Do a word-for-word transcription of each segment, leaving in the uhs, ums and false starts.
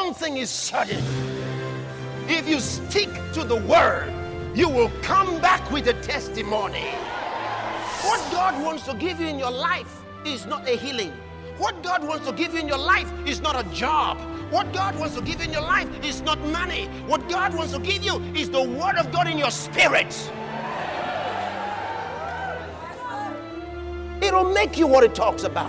one thing is certain. If you stick to the word, you will come back with a testimony. What God wants to give you in your life is not a healing. What God wants to give you in your life is not a job. What God wants to give you in your life is not money. What God wants to give you is the word of God in your spirit. It'll make you what it talks about.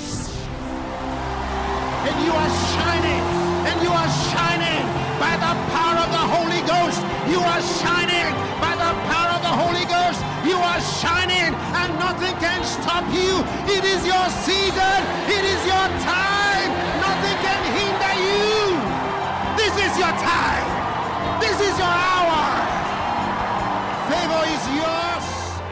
And you are shining, and you are shining by the power of the Holy Ghost. You are shining by the power of the Holy Ghost. You are shining, and nothing can stop you. It is your season. It is your time. Nothing can hinder you. This is your time. This is your hour. Favor is yours.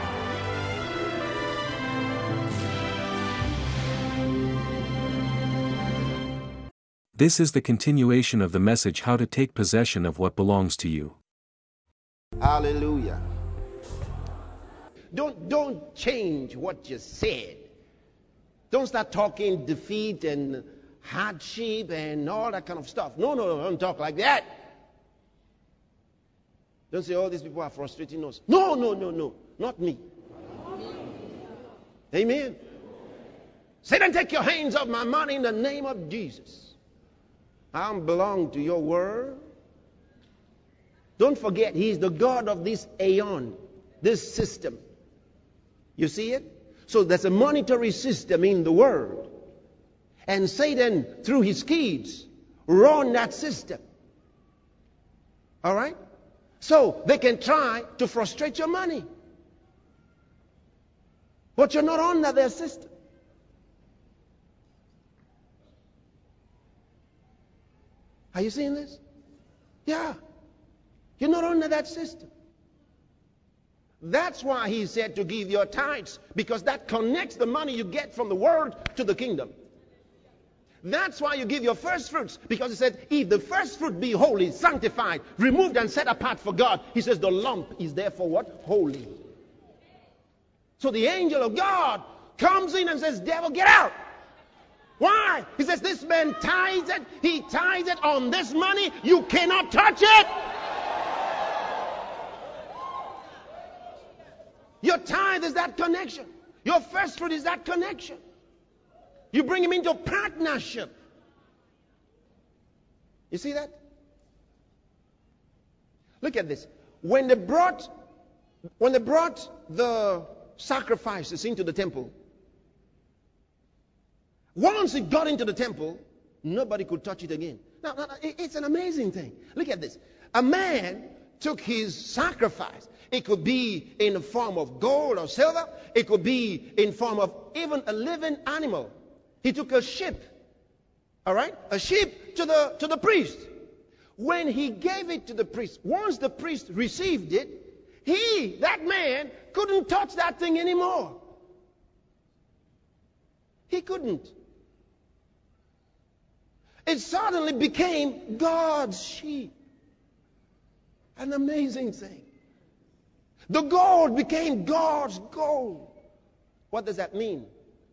This is the continuation of the message, How to Take Possession of What Belongs to You. Hallelujah. Don't, don't change what you said. Don't start talking defeat and hardship and all that kind of stuff. No, no, no, don't talk like that. Don't say, all these people are frustrating us. No, no, no, no, not me. Amen. Satan, take your hands off my money in the name of Jesus. I don't belong to your word. Don't forget, he's the God of this aeon, this system. You see it? So there's a monetary system in the world. And Satan, through his kids, run that system. All right? So they can try to frustrate your money. But you're not under their system. Are you seeing this? Yeah. You're not under that system. That's why he said to give your tithes, because that connects the money you get from the world to the kingdom. That's why you give your first fruits, because he said, if the first fruit be holy, sanctified, removed and set apart for God, he says the lump is therefore what? Holy. So the angel of God comes in and says, devil, get out. Why? He says, this man tithes it. He tithes it on this money. You cannot touch it. Your tithe is that connection. Your first fruit is that connection. You bring him into partnership. You see that? Look at this. When they brought, when they brought the sacrifices into the temple, once it got into the temple, nobody could touch it again. Now, now, it's an amazing thing. Look at this. A man took his sacrifice. It could be in the form of gold or silver. It could be in form of even a living animal. He took a sheep. All right? A sheep to the, to the priest. When he gave it to the priest, once the priest received it, he, that man, couldn't touch that thing anymore. He couldn't. It suddenly became God's sheep. An amazing thing. The gold became God's gold. What does that mean?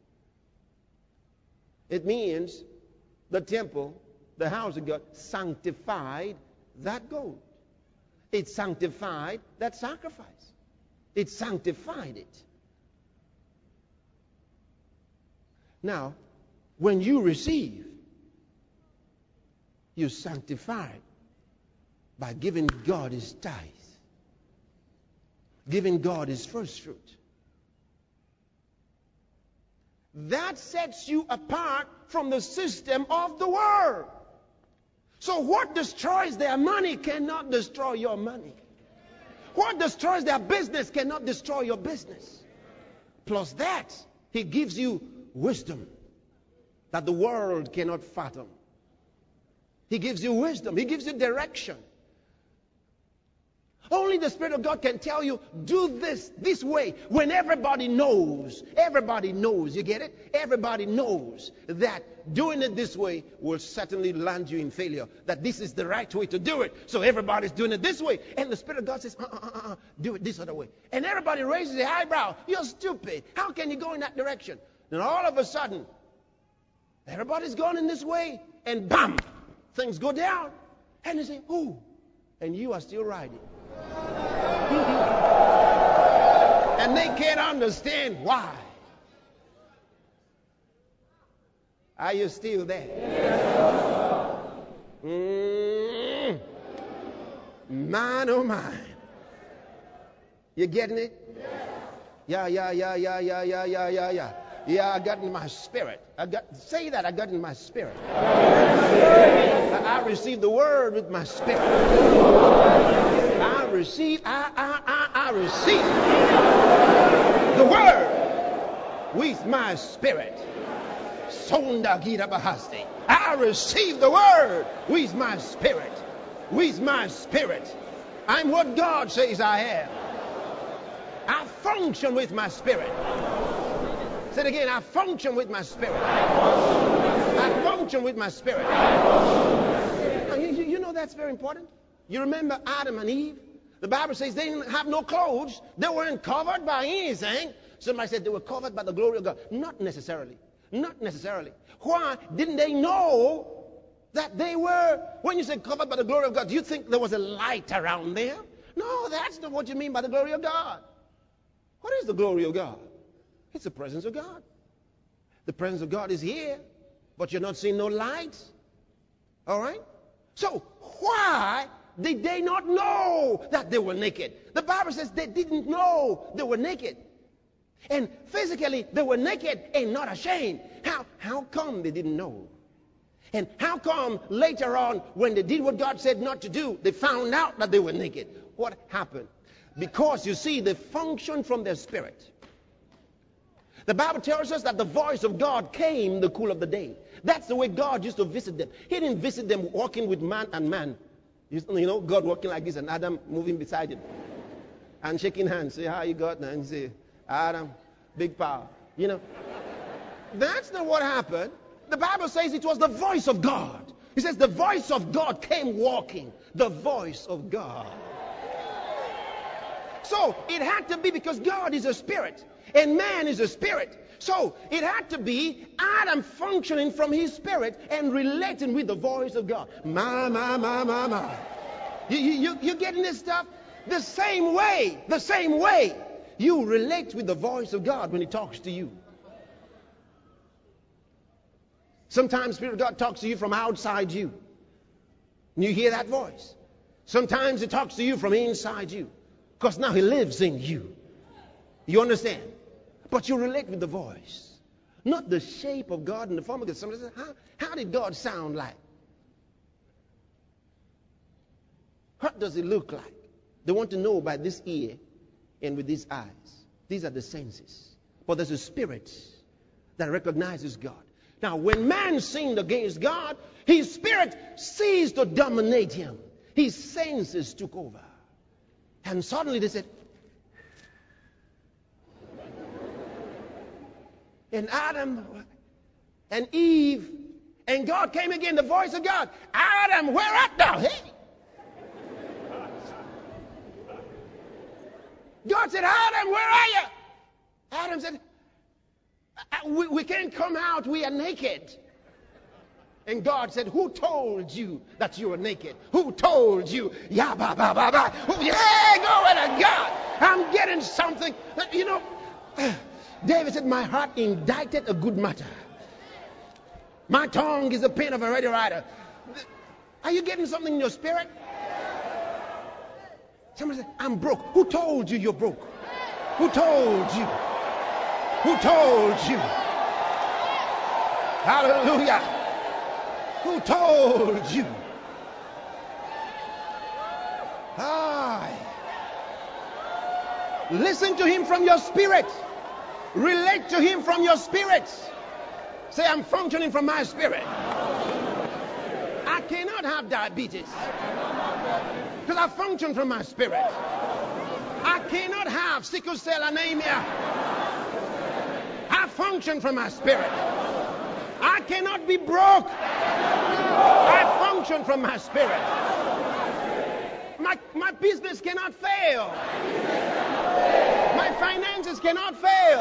It means the temple, the house of God, sanctified that gold. It sanctified that sacrifice. It sanctified it. Now, when you receive, you sanctify by giving God his tithe, giving God his first fruit. That sets you apart from the system of the world. So what destroys their money cannot destroy your money. What destroys their business cannot destroy your business. Plus that, he gives you wisdom that the world cannot fathom. He gives you wisdom. He gives you direction. Only the Spirit of God can tell you, do this this way, when everybody knows. Everybody knows. You get it? Everybody knows that doing it this way will certainly land you in failure. That this is the right way to do it. So everybody's doing it this way. And the Spirit of God says, uh, uh, uh, uh, do it this other way. And everybody raises their eyebrow. You're stupid. How can you go in that direction? Then all of a sudden, everybody's going in this way. And bam! things go down. And you say, oh, and you are still riding. And they can't understand why. Are you still there? Mm. Mine, oh mine. You getting it? Yeah, yeah, yeah, yeah, yeah, yeah, yeah, yeah, yeah. Yeah, I got it in my spirit. I got say that I got it in my spirit. I, I received the word with my spirit. I received, I, I, I, I received the word with my spirit. Sonda Gita Bahasti. I received the word with my spirit. With my spirit. I'm what God says I am. I function with my spirit. Say it again. I function with my spirit. I function with my spirit. Now, you, you know that's very important. You remember Adam and Eve? The Bible says they didn't have no clothes. They weren't covered by anything. Somebody said they were covered by the glory of God. Not necessarily. Not necessarily. Why? Didn't they know that they were, when you say covered by the glory of God, do you think there was a light around them? No, that's not what you mean by the glory of God. What is the glory of God? It's the presence of God. The presence of God is here, but you're not seeing no light. All right? So why did they not know that they were naked? The Bible says they didn't know they were naked. And physically, they were naked and not ashamed. How, how come they didn't know? And how come later on, when they did what God said not to do, they found out that they were naked? What happened? Because, you see, they functioned from their spirit. The Bible tells us that the voice of God came in the cool of the day. That's the way God used to visit them. He didn't visit them walking with man and man. You know, God walking like this and Adam moving beside him. And shaking hands. Say, how you got? And say, Adam, big power. You know, that's not what happened. The Bible says it was the voice of God. It says the voice of God came walking. The voice of God. So it had to be, because God is a spirit and man is a spirit. So it had to be Adam functioning from his spirit and relating with the voice of God. My, my, my, my, my. You, you, you getting this stuff? The same way, the same way you relate with the voice of God when he talks to you. Sometimes Spirit of God talks to you from outside you. And you hear that voice. Sometimes he talks to you from inside you. Because now he lives in you. You understand? But you relate with the voice. Not the shape of God and the form of God. Somebody says, how, how did God sound like? What does it look like? They want to know by this ear and with these eyes. These are the senses. But there's a spirit that recognizes God. Now, when man sinned against God, his spirit ceased to dominate him. His senses took over. And suddenly they said, and Adam and Eve and God came again, the voice of God. Adam, where art thou? Hey. God said, Adam, where are you? Adam said, we, we can't come out, we are naked. And God said, who told you that you were naked? Who told you? Yeah, ba, ba, ba, ba. Yeah, glory to God. I'm getting something. You know, David said, my heart indicted a good matter. My tongue is the pen of a ready writer. Are you getting something in your spirit? Somebody said, I'm broke. Who told you you're broke? Who told you? Who told you? Hallelujah. Who told you? Ah. Listen to him from your spirit. Relate to him from your spirit. Say, I'm functioning from my spirit. I cannot have diabetes because I function from my spirit. I cannot have sickle cell anemia. I function from my spirit. I cannot be broke. I function from my spirit. My, my business cannot fail. My finances cannot fail.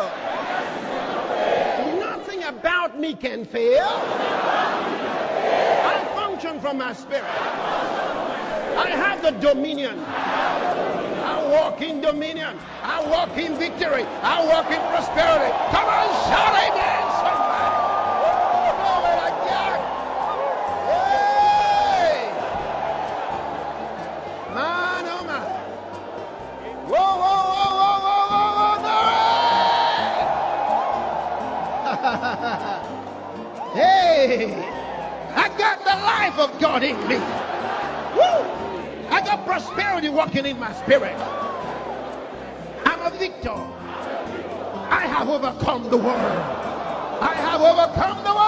Nothing about me can fail. I function function from my spirit. I have the dominion. I walk in dominion. I walk in victory. I walk in prosperity. Come on, shout amen, somebody. Woo, glory to God. Hey! Man, oh man. Whoa, whoa, whoa, whoa, whoa, whoa, whoa, glory! Hey! I got the life of God in me. Woo! I got prosperity walking in my spirit. I'm a victor. I have overcome the world. I have overcome the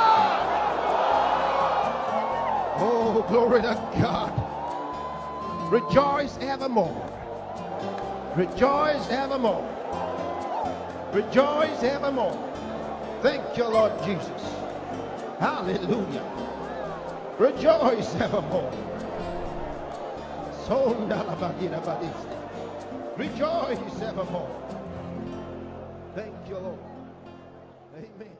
world. Oh, glory to God. Rejoice evermore. Rejoice evermore. Rejoice evermore. Thank you, Lord Jesus. Hallelujah. Rejoice evermore. Rejoice evermore. Thank you, Lord. Amen.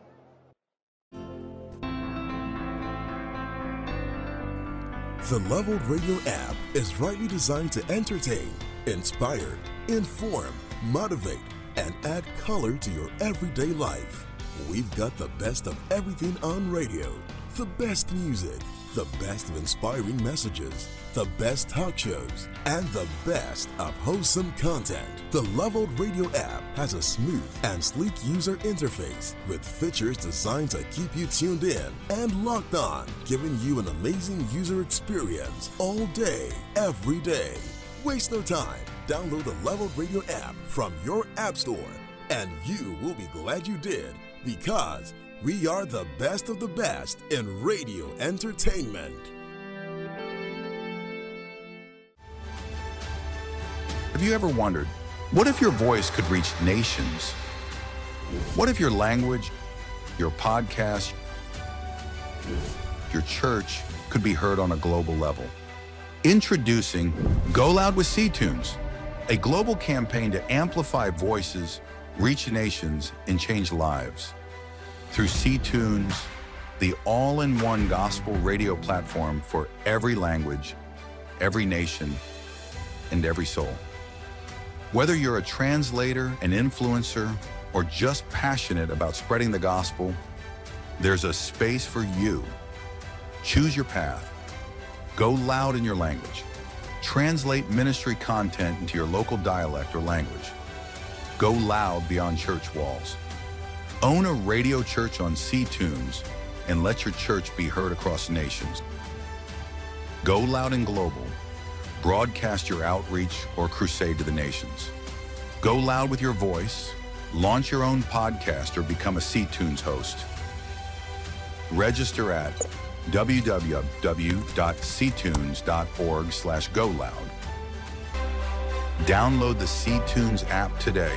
The Leveled Radio app is rightly designed to entertain, inspire, inform, motivate, and add color to your everyday life. We've got the best of everything on radio, the best music, the best of inspiring messages, the best talk shows, and the best of wholesome content. The Leveled Radio app has a smooth and sleek user interface with features designed to keep you tuned in and locked on, giving you an amazing user experience all day, every day. Waste no time. Download the Leveled Radio app from your app store, and you will be glad you did, because we are the best of the best in radio entertainment. Have you ever wondered, what if your voice could reach nations? What if your language, your podcast, your church could be heard on a global level? Introducing Go Loud with C-Tunes, a global campaign to amplify voices, reach nations, and change lives. Through C-Tunes, the all-in-one gospel radio platform for every language, every nation, and every soul. Whether you're a translator, an influencer, or just passionate about spreading the gospel, there's a space for you. Choose your path. Go loud in your language. Translate ministry content into your local dialect or language. Go loud beyond church walls. Own a radio church on C-Tunes and let your church be heard across nations. Go loud and global. Broadcast your outreach or crusade to the nations. Go loud with your voice. Launch your own podcast or become a C-Tunes host. Register at w w w dot c tunes dot org slash go loud. Download the C-Tunes app today.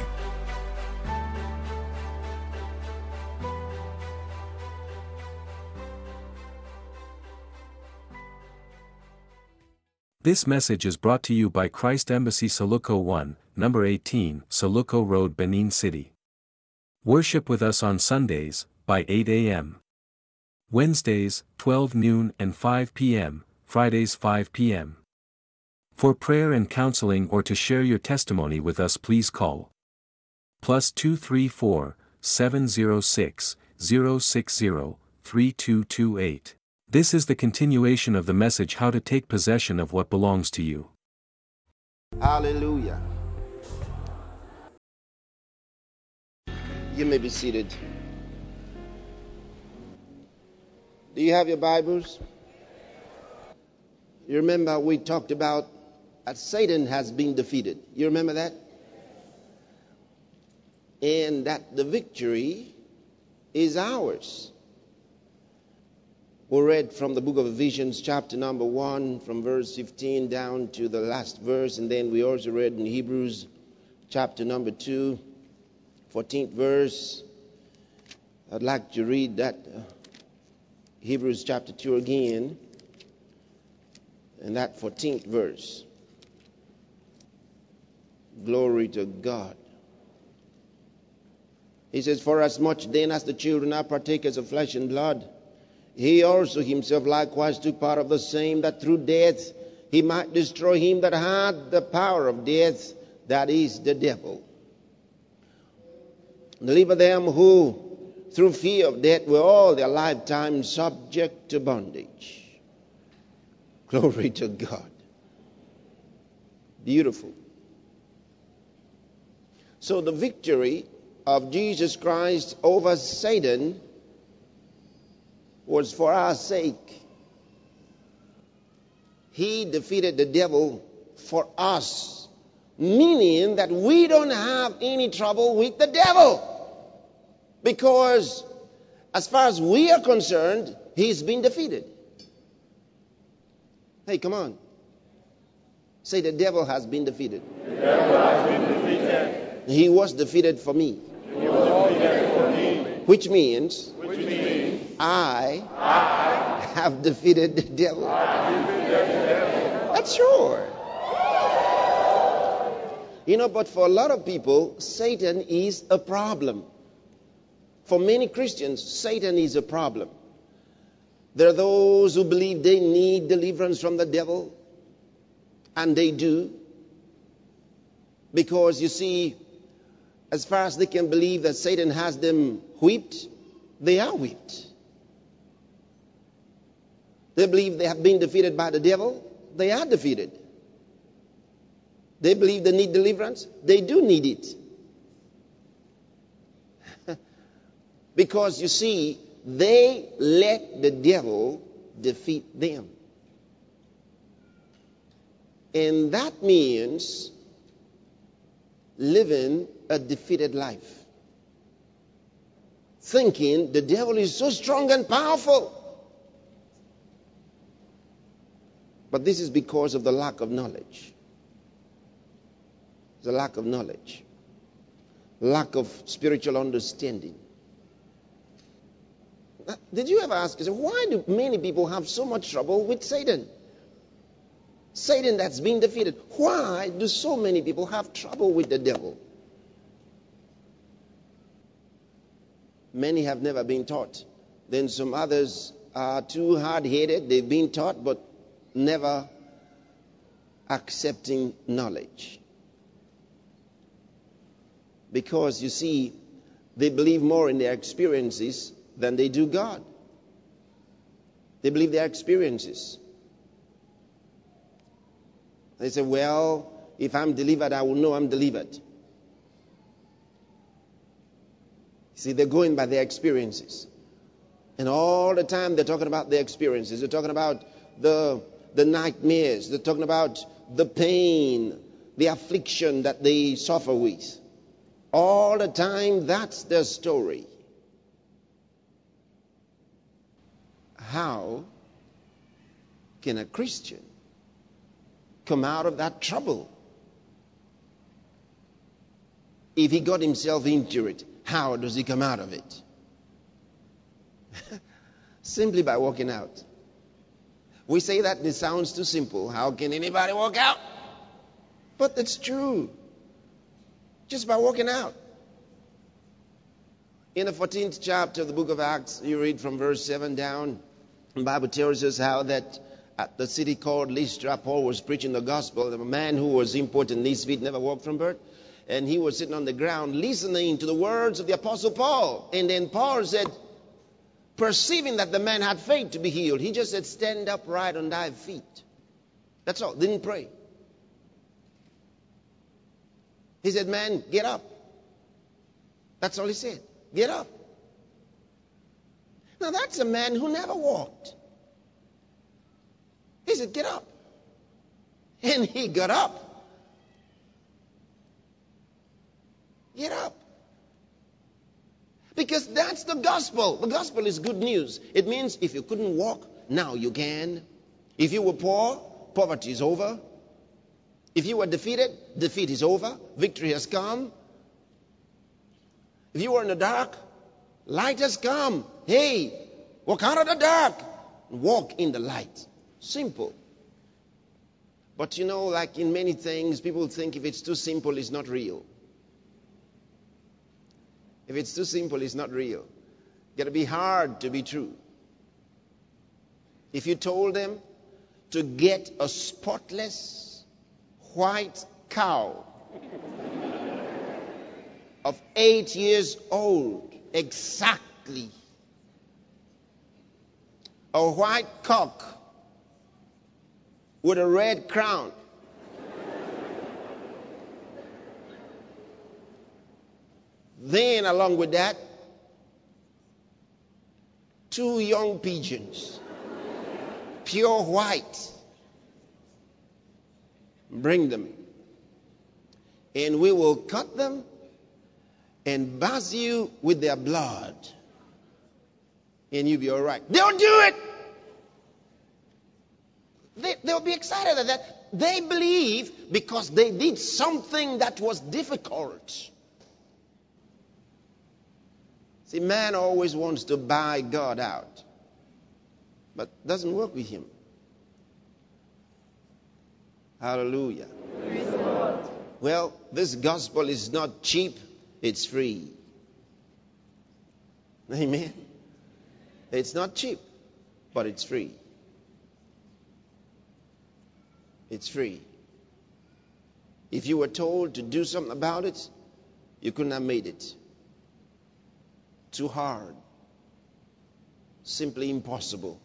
This message is brought to you by Christ Embassy Saluco one, number eighteen, Saluco Road, Benin City. Worship with us on Sundays, by eight a m Wednesdays, twelve noon and five p m, Fridays five p m For prayer and counseling or to share your testimony with us, please call plus two three four, seven zero six, zero six zero, three two two eight. This is the continuation of the message, How to Take Possession of What Belongs to You. Hallelujah. You may be seated. Do you have your Bibles? You remember we talked about that Satan has been defeated. You remember that? And that the victory is ours. We read from the book of Ephesians chapter number one from verse fifteen down to the last verse, and then we also read in Hebrews chapter number two, fourteenth verse. I'd like to read that uh, Hebrews chapter two again, and that fourteenth verse. Glory to God. He says, "For as much then as the children are partakers of flesh and blood, he also himself likewise took part of the same, that through death he might destroy him that had the power of death, that is, the devil. Deliver them who through fear of death were all their lifetime subject to bondage. Glory to God. Beautiful. So the victory of Jesus Christ over Satan was for our sake. He defeated the devil for us, meaning that we don't have any trouble with the devil. Because as far as we are concerned, he's been defeated. Hey, come on. Say, the devil has been defeated. The devil has been defeated. He was defeated for me. He was defeated for me. Which means, Which means I, I have defeated the devil. have defeated the devil. That's sure. You know, but for a lot of people, Satan is a problem. For many Christians, Satan is a problem. There are those who believe they need deliverance from the devil. And they do. Because you see, as far as they can believe that Satan has them whipped, they are whipped. They believe they have been defeated by the devil, they are defeated. They believe they need deliverance, they do need it. Because you see, they let the devil defeat them. And that means living a defeated life. Thinking the devil is so strong and powerful. But this is because of the lack of knowledge. The lack of knowledge. Lack of spiritual understanding. Did you ever ask yourself, why do many people have so much trouble with Satan? Satan that's been defeated. Why do so many people have trouble with the devil? Many have never been taught. Then some others are too hard-headed. They've been taught, but never accepting knowledge. Because, you see, they believe more in their experiences than they do God. They believe their experiences. They say, well, if I'm delivered, I will know I'm delivered. See, they're going by their experiences. And all the time they're talking about their experiences. They're talking about the, the nightmares. They're talking about the pain, the affliction that they suffer with. All the time, that's their story. How can a Christian come out of that trouble? If he got himself into it, how does he come out of it? Simply by walking out. We say that and it sounds too simple. How can anybody walk out? But it's true. Just by walking out. In the fourteenth chapter of the book of Acts, you read from verse seven down. The Bible tells us how that at the city called Lystra, Paul was preaching the gospel. A man who was important in his feet, never walked from birth. And he was sitting on the ground listening to the words of the Apostle Paul. And then Paul said, perceiving that the man had faith to be healed, he just said, stand upright on thy feet. That's all. Didn't pray. He said, man, get up. That's all he said. Get up. Now that's a man who never walked. He said, get up. And he got up. Get up. Because that's the gospel. The gospel is good news. It means if you couldn't walk, now you can. If you were poor, poverty is over. If you were defeated, defeat is over. Victory has come. If you were in the dark, light has come. Hey, walk out of the dark. Walk in the light. Simple. But you know, like in many things, people think if it's too simple, it's not real. If it's too simple, it's not real. It's got to be hard to be true. If you told them to get a spotless white cow of eight years old, exactly, a white cock with a red crown, then along with that, two young pigeons, pure white, bring them, and we will cut them and bathe you with their blood, and you'll be all right. They'll do it. They, they'll be excited at that. They believe because they did something that was difficult. See, man always wants to buy God out, but doesn't work with him. Hallelujah. Praise the Lord. Well, this gospel is not cheap, it's free. Amen. It's not cheap, but it's free. It's free. If you were told to do something about it, you couldn't have made it. Too hard. Simply impossible.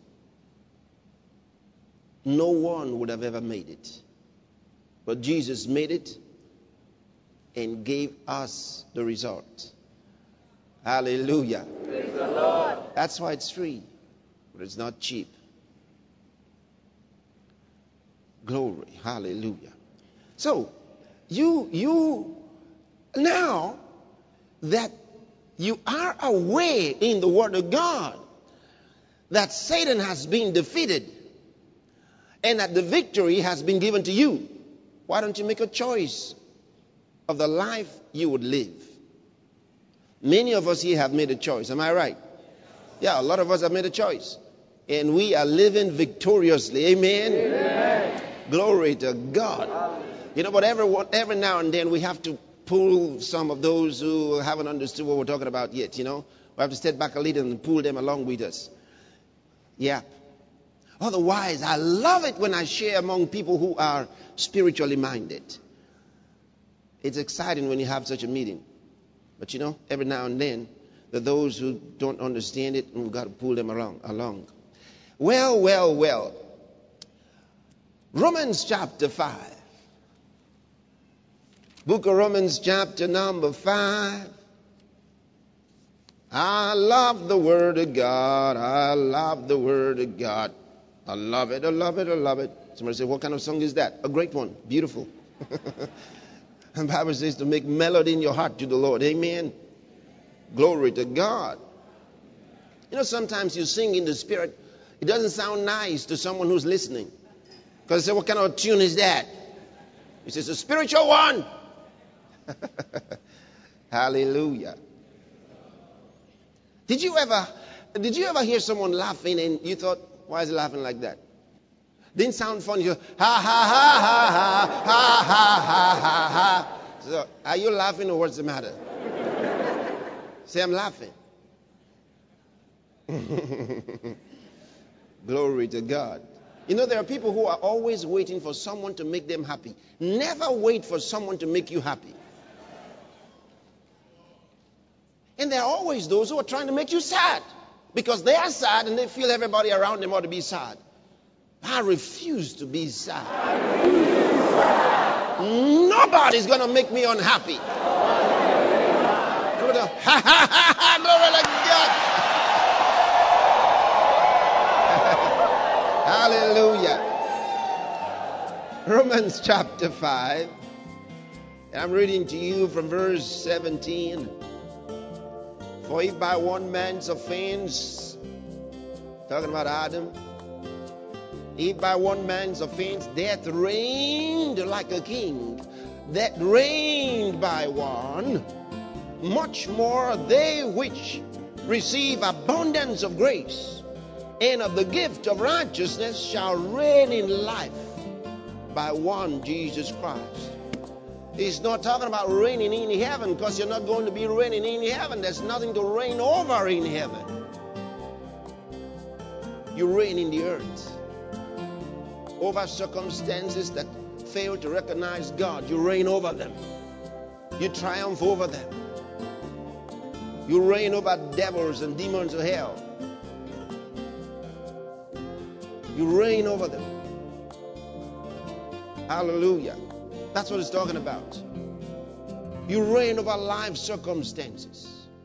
No one would have ever made it. But Jesus made it and gave us the result. Hallelujah. Praise the Lord. That's why it's free, but it's not cheap. Glory. Hallelujah. So, you, you, now that you are aware in the Word of God that Satan has been defeated and that the victory has been given to you, why don't you make a choice of the life you would live? Many of us here have made a choice. Am I right? Yeah, a lot of us have made a choice. And we are living victoriously. Amen? Amen. Glory to God. You know, but every, every now and then we have to pull some of those who haven't understood what we're talking about yet, you know. We have to step back a little and pull them along with us. Yeah. Otherwise, I love it when I share among people who are spiritually minded. It's exciting when you have such a meeting. But you know, every now and then, there are those who don't understand it, and we've got to pull them along. along. Well, well, well. Romans chapter five. Book of Romans chapter number five. I love the Word of God. I love the Word of God. I love it. I love it. I love it. Somebody say, what kind of song is that? A great one. Beautiful. And the Bible says to make melody in your heart to the Lord. Amen. Glory to God. You know, sometimes you sing in the Spirit. It doesn't sound nice to someone who's listening. Because they say, what kind of tune is that? He says, a spiritual one. Hallelujah. Did you ever, did you ever hear someone laughing and you thought, why is he laughing like that? Didn't sound funny. You go, ha, ha, ha, ha, ha, ha, ha, ha, ha, ha. So, are you laughing or what's the matter? Say, I'm laughing. Glory to God. You know, there are people who are always waiting for someone to make them happy. Never wait for someone to make you happy. And there are always those who are trying to make you sad. Because they are sad and they feel everybody around them ought to be sad. I refuse to be sad. Nobody's going to make me unhappy. Glory to God. Hallelujah. Romans chapter five. And I'm reading to you from verse seventeen. For if by one man's offense, talking about Adam, if by one man's offense death reigned like a king, that reigned by one, much more they which receive abundance of grace and of the gift of righteousness shall reign in life by one Jesus Christ. He's not talking about reigning in heaven, because you're not going to be reigning in heaven. There's nothing to reign over in heaven. You reign in the earth. Over circumstances that fail to recognize God, you reign over them. You triumph over them. You reign over devils and demons of hell. You reign over them. Hallelujah. That's what it's talking about. You reign over life circumstances.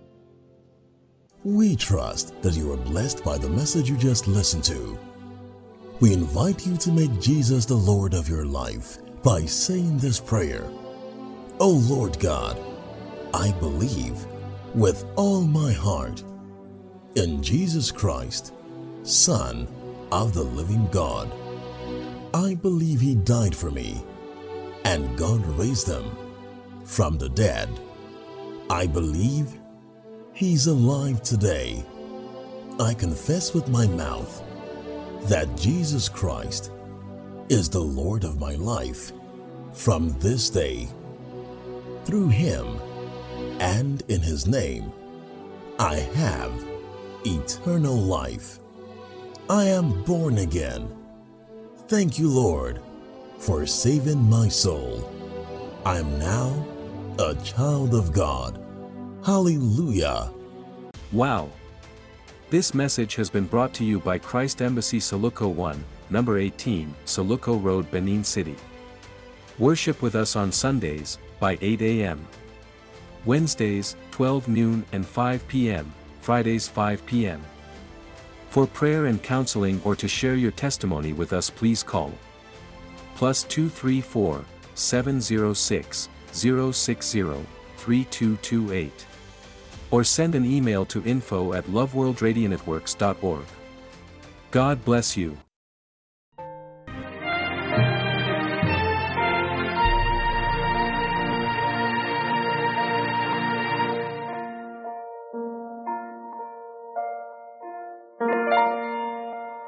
We trust that you are blessed by the message you just listened to. We invite you to make Jesus the Lord of your life by saying this prayer. Oh Lord God, I believe with all my heart in Jesus Christ, Son of the living God. I believe He died for me and God raised Him from the dead. I believe He's alive today. I confess with my mouth that Jesus Christ is the Lord of my life from this day. Through Him and in His name, I have eternal life. I am born again. Thank you, Lord, for saving my soul. I am now a child of God. Hallelujah. Wow! This message has been brought to you by Christ Embassy Soluco one, number eighteen, Soluco Road, Benin City. Worship with us on Sundays, by eight a m Wednesdays, twelve noon and five p m, Fridays five p m For prayer and counseling or to share your testimony with us, please call plus two three four, seven zero six, zero six zero, three two two eight or send an email to info at loveworldradionetworks dot org. God bless you.